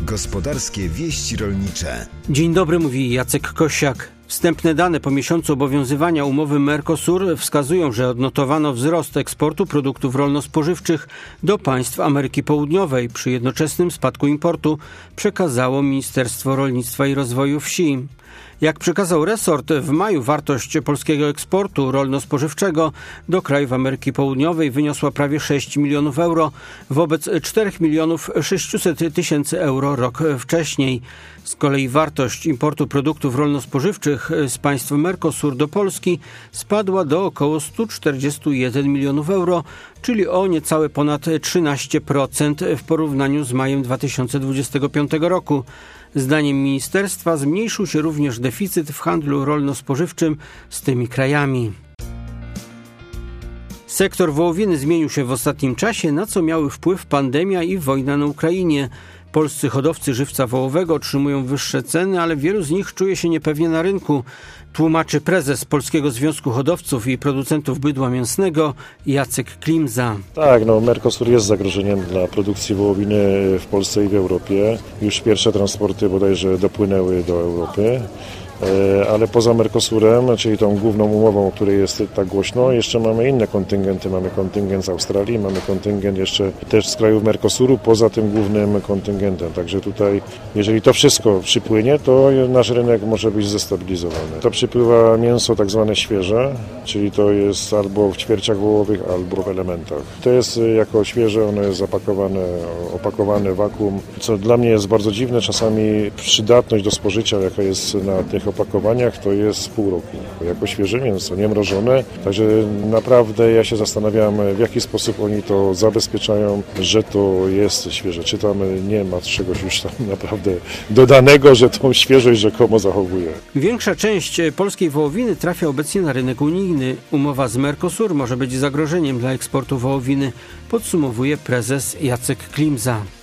Gospodarskie wieści rolnicze. Dzień dobry, mówi Jacek Kosiak. Wstępne dane po miesiącu obowiązywania umowy Mercosur wskazują, że odnotowano wzrost eksportu produktów rolno-spożywczych do państw Ameryki Południowej. Przy jednoczesnym spadku importu przekazało Ministerstwo Rolnictwa i Rozwoju Wsi. Jak przekazał resort, w maju wartość polskiego eksportu rolno-spożywczego do krajów Ameryki Południowej wyniosła prawie 6 milionów euro, wobec 4 milionów 600 tysięcy euro rok wcześniej. Z kolei wartość importu produktów rolno-spożywczych z państw Mercosur do Polski spadła do około 141 milionów euro, czyli o niecałe ponad 13% w porównaniu z majem 2025 roku. Zdaniem ministerstwa zmniejszył się również deficyt w handlu rolno-spożywczym z tymi krajami. Sektor wołowiny zmienił się w ostatnim czasie, na co miały wpływ pandemia i wojna na Ukrainie. Polscy hodowcy żywca wołowego otrzymują wyższe ceny, ale wielu z nich czuje się niepewnie na rynku, tłumaczy prezes Polskiego Związku Hodowców i Producentów Bydła Mięsnego Jacek Klimza. Tak, Mercosur jest zagrożeniem dla produkcji wołowiny w Polsce i w Europie. Już pierwsze transporty bodajże dopłynęły do Europy. Ale poza Mercosurem, czyli tą główną umową, o której jest tak głośno, jeszcze mamy inne kontyngenty. Mamy kontyngent z Australii, mamy kontyngent jeszcze też z krajów Mercosuru, poza tym głównym kontyngentem. Także tutaj, jeżeli to wszystko przypłynie, to nasz rynek może być zdestabilizowany. To przypływa mięso tak zwane świeże, czyli to jest albo w ćwierciach wołowych, albo w elementach. To jest jako świeże, ono jest opakowane wakuum, co dla mnie jest bardzo dziwne. Czasami przydatność do spożycia, jaka jest na tych opakowaniach, to jest pół roku. Jako świeże mięso, nie mrożone. Także naprawdę ja się zastanawiam, w jaki sposób oni to zabezpieczają, że to jest świeże. Czy tam nie ma czegoś już tam naprawdę dodanego, że tą świeżość rzekomo zachowuje. Większa część polskiej wołowiny trafia obecnie na rynek unijny. Umowa z Mercosur może być zagrożeniem dla eksportu wołowiny, podsumowuje prezes Jacek Klimza.